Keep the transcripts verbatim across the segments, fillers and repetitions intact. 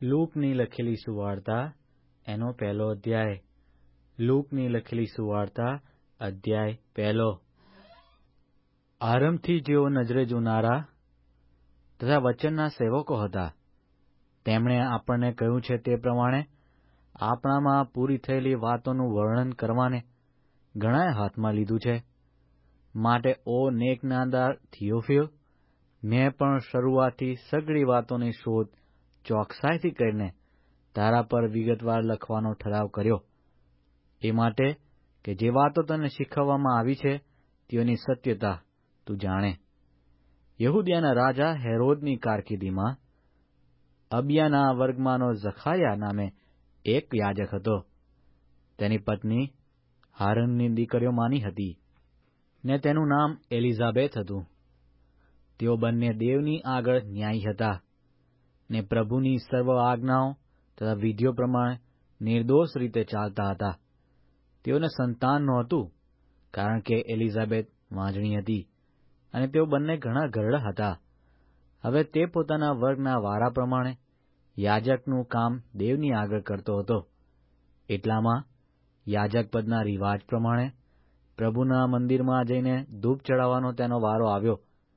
લૂકની લખેલી સુવાર્તા એનો પહેલો અધ્યાય. લૂકની લખેલી સુવાર્તા અધ્યાય પહેલો. આરંભથી જેઓ નજરે જોનારા તથા વચનના સેવકો હતા, તેમણે આપણને કહ્યું છે તે પ્રમાણે આપણામાં પૂરી થયેલી વાતોનું વર્ણન કરવાને ઘણાએ હાથમાં લીધું છે. માટે ઓ નેકનાદાર થિયોફિલ, મેં પણ શરૂઆતથી સઘળી વાતોની શોધ ચોકસાઈથી કરીને તારા પર વિગતવાર લખવાનો ઠરાવ કર્યો, એ માટે કે જે વાતો તને શીખવવામાં આવી છે તેઓની સત્યતા તું જાણે. યહૂદિયાના રાજા હેરોદની કારકિર્દીમાં અબિયાના વર્ગમાંનો ઝખારિયા નામે એક યાજક હતો. તેની પત્ની હારૂનની દીકરીઓમાંની હતી, ને તેનું નામ એલિઝાબેથ હતું. તેઓ બંને દેવની આગળ ન્યાયી હતા, ને પ્રભુની સર્વ આજ્ઞાઓ તથા વિધિઓ પ્રમાણે નિર્દોષ રીતે ચાલતા હતા. તેઓને સંતાન નહોતું, કારણ કે એલિઝાબેથ વાંઝણી હતી, અને તેઓ બંને ઘણા ઘરડા હતા. હવે તે પોતાના વર્ગના વારા પ્રમાણે યાજકનું કામ દેવની આગળ કરતો હતો. એટલામાં યાજકપદના રિવાજ પ્રમાણે પ્રભુના મંદિરમાં જઈને ધૂપ ચડાવવાનો તેનો વારો આવ્યો.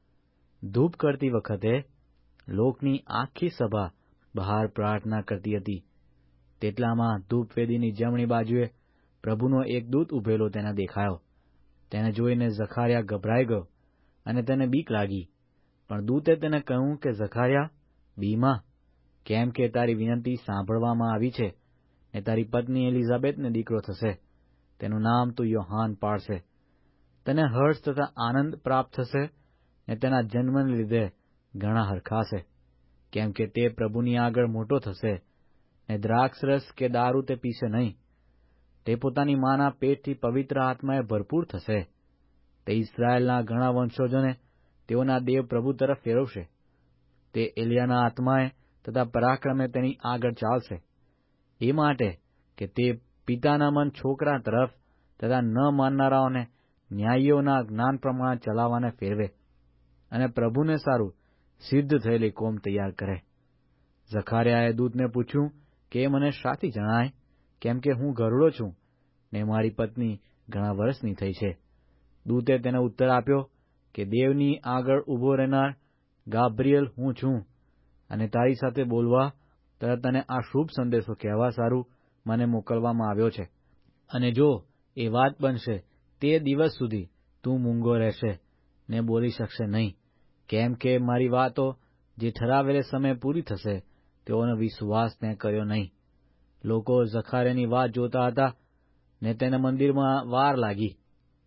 ધૂપ કરતી વખતે લોકની આખી સભા બહાર પ્રાર્થના કરતી હતી. તેટલામાં ધૂપવેદીની જમણી બાજુએ પ્રભુનો એક દૂત ઉભેલો તેને દેખાયો. તેને જોઈને ઝખારિયા ગભરાઈ ગયો, અને તેને બીક લાગી. પણ દૂતે તેને કહ્યું કે ઝખારિયા, બીમા, કેમ કે તારી વિનંતી સાંભળવામાં આવી છે, ને તારી પત્ની એલિઝાબેથને દીકરો થશે. તેનું નામ તું યોહાન પાડશે. તને હર્ષ તથા આનંદ પ્રાપ્ત થશે, ને તેના જન્મને લીધે ઘણા હરખાશે, કેમ કે તે પ્રભુની આગળ મોટો થશે, ને દ્રાક્ષરસ કે દારૂ તે પીશે નહીં. તે પોતાની માના પેટથી પવિત્ર આત્માએ ભરપૂર થશે. તે ઇસ્રાયેલના ઘણા વંશજોને તેઓના દેવ પ્રભુ તરફ ફેરવશે. તે એલિયાના આત્માએ તથા પરાક્રમે તેની આગળ ચાલશે, એ માટે કે તે પિતાના મન છોકરા તરફ તથા ન માનનારાઓને ન્યાયીઓના જ્ઞાન પ્રમાણે ચલાવવાને ફેરવે, અને પ્રભુને સારું સિદ્ધ થયેલી કોમ તૈયાર કરે. ઝખારિયાએ દૂતને પૂછ્યું કે એ મને શાથી જણાય, કેમ કે હું ગરુડો છું, ને મારી પત્ની ઘણા વર્ષની થઈ છે. દૂતે તેને ઉત્તર આપ્યો કે દેવની આગળ ઊભો રહેનાર ગાબ્રિયેલ હું છું, અને તારી સાથે બોલવા તથા તને આ શુભ સંદેશો કહેવા સારું મને મોકલવામાં આવ્યો છે. અને જો એ વાત બનશે તે દિવસ સુધી તું મૂંગો રહેશે ને બોલી શકશે નહીં, કેમ કે મારી વાતો જે ઠરાવેલે સમયે પૂરી થશે તેઓનો વિશ્વાસ તે કર્યો નહીં. લોકો ઝખારિયાની વાત જોતા હતા, ને તેને મંદિરમાં વાર લાગી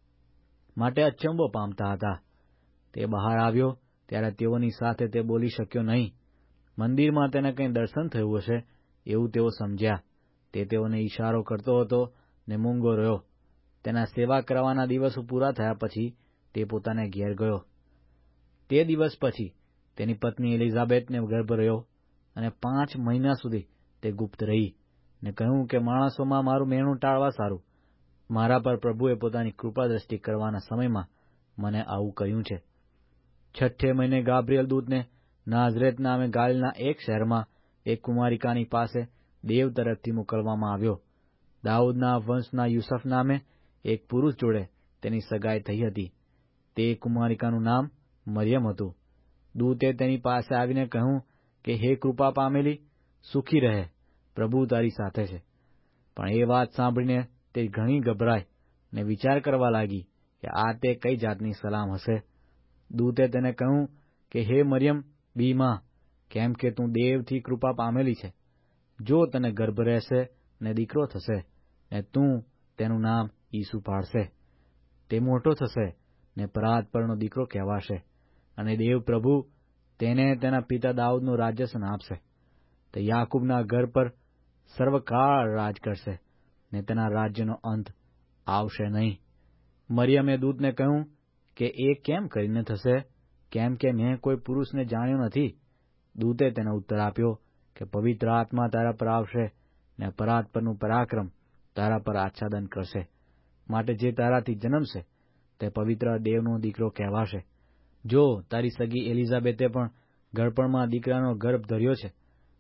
માટે અચંબો પામતા હતા. તે બહાર આવ્યો ત્યારે તેઓની સાથે તે બોલી શક્યો નહીં. મંદિરમાં તેને કંઈ દર્શન થયું હશે એવું તેઓ સમજ્યા. તે તેઓને ઇશારો કરતો હતો ને મૂંગો રહ્યો. તેના સેવા કરવાના દિવસો પૂરા થયા પછી તે પોતાને ઘેર ગયો. તે દિવસ પછી તેની પત્ની એલિઝાબેથને ગર્ભ રહ્યો, અને પાંચ મહિના સુધી તે ગુપ્ત રહી, ને કહ્યું કે માણસોમાં મારું મહેણું ટાળવા સારું મારા પર પ્રભુએ પોતાની કૃપા દ્રષ્ટિ કરવાના સમયમાં મને આવું કહ્યું છે. છઠ્ઠે મહિને ગાબ્રિયેલ દૂતને નાઝરેત નામે ગાલિલના એક શહેરમાં એક કુમારિકાની પાસે દેવ તરફથી મોકલવામાં આવ્યો. દાઉદના વંશના યુસફ નામે એક પુરુષ જોડે તેની સગાઈ થઈ હતી. તે કુમારિકાનું નામ મરિયમ હતું. દૂતે તેની પાસે આવીને કહ્યું કે હે કૃપા પામેલી, સુખી રહે, પ્રભુ તારી સાથે છે. પણ એ વાત સાંભળીને તે ઘણી ગભરાઈ ને વિચાર કરવા લાગી કે આ તે કઈ જાતની સલામ હશે. દૂતે તેને કહ્યું કે હે મરિયમ, બીમા, કેમ કે તું દેવથી કૃપા પામેલી છે. જો તને ગર્ભ રહેશે ને દીકરો થશે, ને તું તેનું નામ ઈસુ પાડશે. તે મોટો થશે ને પરાત પરનો દીકરો કહેવાશે, અને દેવ પ્રભુ તેને તેના પિતા દાઉદનું રાજ્યસન આપશે. તે યાકૂબના ઘર પર સર્વકાળ રાજ કરશે, ને તેના રાજ્યનો અંત આવશે નહીં. મરિયમે દૂતને કહ્યું કે એ કેમ કરીને થશે, કેમ કે મેં કોઈ પુરુષને જાણ્યો નથી. દૂતે તેને ઉત્તર આપ્યો કે પવિત્ર આત્મા તારા પર આવશે, ને પરાત પરનું પરાક્રમ તારા પર આચ્છાદન કરશે. માટે જે તારાથી જન્મશે તે પવિત્ર દેવનો દીકરો કહેવાશે. જો તારી સગી એલિઝાબેથે પણ ગળપણમાં દીકરાનો ગર્ભ ધર્યો છે,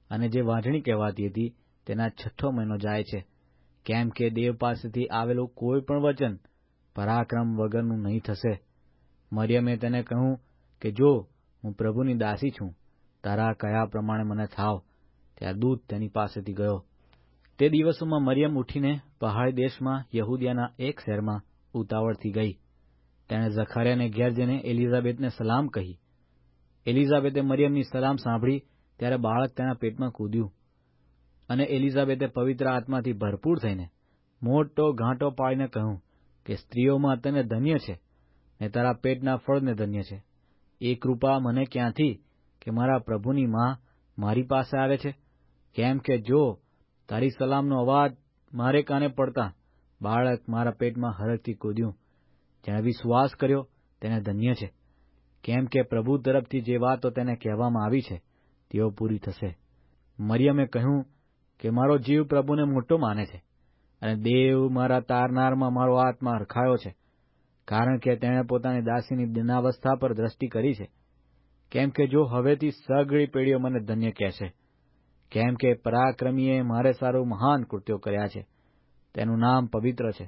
અને જે વાંઢણી કહેવાતી હતી તેના છઠ્ઠો મહિનો જાય છે, કેમ કે દેવ પાસેથી આવેલું કોઈ પણ વચન પરાક્રમ વગરનું નહીં થશે. મરિયમે તેને કહ્યું કે જો હું પ્રભુની દાસી છું, તારા કયા પ્રમાણે મને થાવ. ત્યાં દૂત તેની પાસેથી ગયો. તે દિવસોમાં મરિયમ ઉઠીને પહાડી દેશમાં યહૂદિયાના એક શહેરમાં ઉતાવળથી ગઈ. તેણે ઝખારિયાને ઘેર જઈને એલિઝાબેથને સલામ કહી. એલિઝાબેથે મરિયમની સલામ સાંભળી ત્યારે બાળક તેના પેટમાં કૂદ્યું, અને એલિઝાબેથે પવિત્ર આત્માથી ભરપૂર થઈને મોટો ઘાંટો પાડીને કહ્યું કે સ્ત્રીઓમાં તને ધન્ય છે, ને તારા પેટના ફળને ધન્ય છે. એ કૃપા મને ક્યાંથી કે મારા પ્રભુની માં મારી પાસે આવે છે? કેમ કે જો તારી સલામનો અવાજ મારે કાને પડતા બાળક મારા પેટમાં હરખથી કૂદ્યું. જેણે વિશ્વાસ કર્યો તેને ધન્ય છે, કેમ કે પ્રભુ તરફથી જે વાતો તેને કહેવામાં આવી છે તેઓ પૂરી થશે. મરિયમે કહ્યું કે મારો જીવ પ્રભુને મોટો માને છે, અને દેવ મારા તારનારમાં મારો આત્મા હરખાયો છે, કારણ કે તેણે પોતાની દાસીની દિનાવસ્થા પર દ્રષ્ટિ કરી છે. કેમ કે જો હવેથી સઘળી પેઢીઓ મને ધન્ય કહેશે, કેમ કે પરાક્રમીએ મારે સારું મહાન કૃત્યો કર્યા છે. તેનું નામ પવિત્ર છે.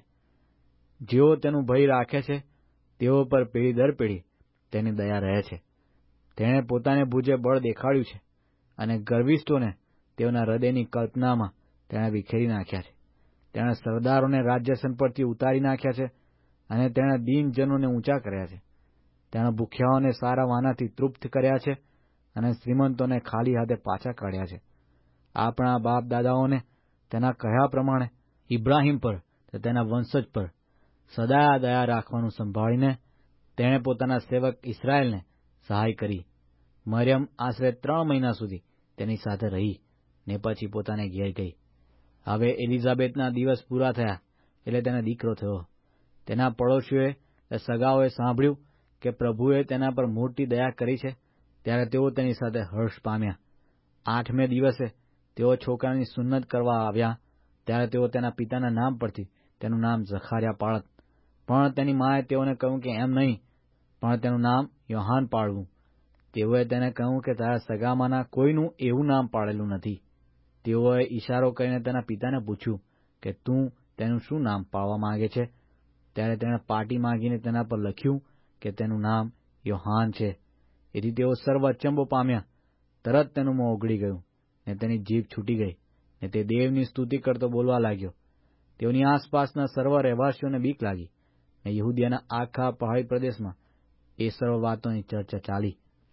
જેઓ તેનું ભય રાખે છે તેઓ પર પેઢી દર પેઢી તેની દયા રહે છે. તેણે પોતાને ભુજે બળ દેખાડ્યું છે, અને ગર્વિષ્ઠોને તેઓના હૃદયની કલ્પનામાં તેણે વિખેરી નાખ્યા છે. તેણે સરદારોને રાજ્યસન પરથી ઉતારી નાખ્યા છે, અને તેણે દીનજનોને ઊંચા કર્યા છે. તેણે ભૂખ્યાઓને સારા વાનાથી તૃપ્ત કર્યા છે, અને શ્રીમંતોને ખાલી હાથે પાછા કાઢ્યા છે. આપણા બાપ દાદાઓને તેના કહ્યા પ્રમાણે ઇબ્રાહિમ પર તે તેના વંશજ પર સદા દયા રાખવાનું સંભાળીને તેણે પોતાના સેવક ઇસ્રાયેલને સહાય કરી. મરિયમ આશરે ત્રણ મહિના સુધી તેની સાથે રહી ને પછી પોતાને ઘેર ગઈ. હવે એલિઝાબેથના દિવસ પૂરા થયા એટલે તેને દીકરો થયો. તેના પડોશીઓએ સગાઓએ સાંભળ્યું કે પ્રભુએ તેના પર મોટી દયા કરી છે, ત્યારે તેઓ તેની સાથે હર્ષ પામ્યા. આઠમે દિવસે તેઓ છોકરાની સુન્નત કરવા આવ્યા ત્યારે તેઓ તેના પિતાના નામ પરથી તેનું નામ ઝખારિયા પાડત. પણ તેની માએ તેઓને કહ્યું કે એમ નહીં, પણ તેનું નામ યોહાન પાડવું. તેઓએ તેને કહ્યું કે તારા સગામાંના કોઈનું એવું નામ પાડેલું નથી. તેઓએ ઇશારો કરીને તેના પિતાને પૂછ્યું કે તું તેનું શું નામ પાડવા માંગે છે? ત્યારે તેણે પાટી માંગીને તેના પર લખ્યું કે તેનું નામ યોહાન છે. એથી તેઓ સર્વ અચંબો પામ્યા. તરત તેનું મોં ઓગળી ગયું, ને તેની જીભ છૂટી ગઈ, ને તે દેવની સ્તુતિ કરતો બોલવા લાગ્યો. તેઓની આસપાસના સર્વ રહેવાસીઓને બીક લાગી, ને યહૂદિયાના આખા પહાડી પ્રદેશમાં એ સર્વ વાતોની ચર્ચા ચાલી.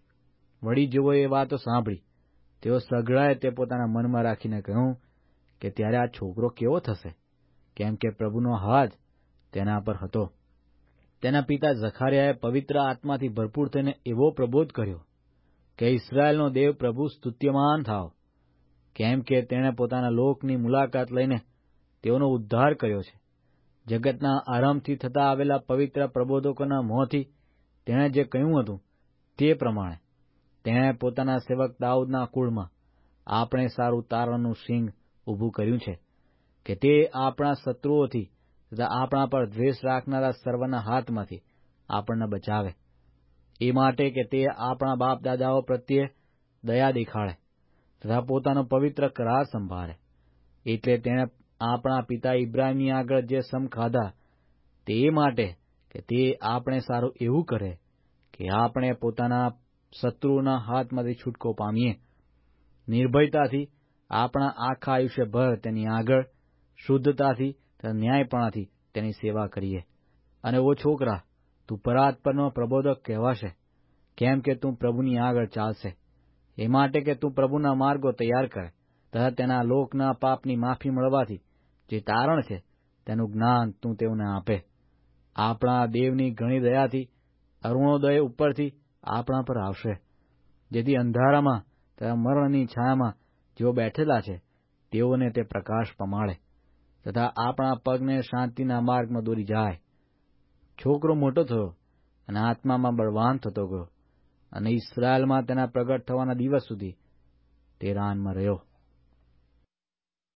વળી જેઓએ એ વાતો સાંભળી તેઓ સઘળાએ તે પોતાના મનમાં રાખીને કહ્યું કે ત્યારે આ છોકરો કેવો થશે, કેમ કે પ્રભુનો હાથ તેના પર હતો. તેના પિતા ઝખારિયાએ પવિત્ર આત્માથી ભરપૂર થઈને એવો પ્રબોધ કર્યો કે ઇસ્રાયેલનો દેવ પ્રભુ સ્તુત્યમાન થાવ, કેમ કે તેણે પોતાના લોકની મુલાકાત લઈને તેઓનો ઉદ્ધાર કર્યો છે. જગતના આરંભથી થતા આવેલા પવિત્ર પ્રબોધકોના મોંથી તેણે જે કહ્યું હતું તે પ્રમાણે તેણે પોતાના સેવક દાઉદના કુળમાં આપણે સારું તારણનું સિંગ ઊભું કર્યું છે, કે તે આપણા શત્રુઓથી તથા આપણા પર દ્વેષ રાખનારા સર્વના હાથમાંથી આપણને બચાવે. એ માટે કે તે આપણા બાપ દાદાઓ પ્રત્યે દયા દેખાડે તથા પોતાનો પવિત્ર કરાર સંભાળે. એટલે તેણે આપણા પિતા ઇબ્રાહીમની આગળ જે સમ ખાધા તે એ માટે કે તે આપણે સારું એવું કરે કે આપણે પોતાના શત્રુઓના હાથમાંથી છૂટકો પામીએ. નિર્ભયતાથી આપણા આખા આયુષ્યભર તેની આગળ શુદ્ધતાથી તથા ન્યાયપણાથી તેની સેવા કરીએ. અને ઓ છોકરા, તું પરાત્પરનો પ્રબોધક કહેવાશે, કેમ કે તું પ્રભુની આગળ ચાલશે. એ માટે કે તું પ્રભુના માર્ગો તૈયાર કરે તથા તેના લોકના પાપની માફી મળવાથી જે તારણ છે તેનું જ્ઞાન તું તેઓને આપે. આપણા દેવની ઘણી દયાથી અરુણોદય ઉપરથી આપણા પર આવશે, જેથી અંધારામાં તથા મરણની છાયામાં જેઓ બેઠેલા છે તેઓને તે પ્રકાશ પમાડે તથા આપણા પગને શાંતિના માર્ગમાં દોરી જાય. છોકરો મોટો થયો અને આત્મામાં બળવાન થતો ગયો, અને ઇસ્રાયેલમાં તેના પ્રગટ થવાના દિવસ સુધી તે રાનમાં રહ્યો.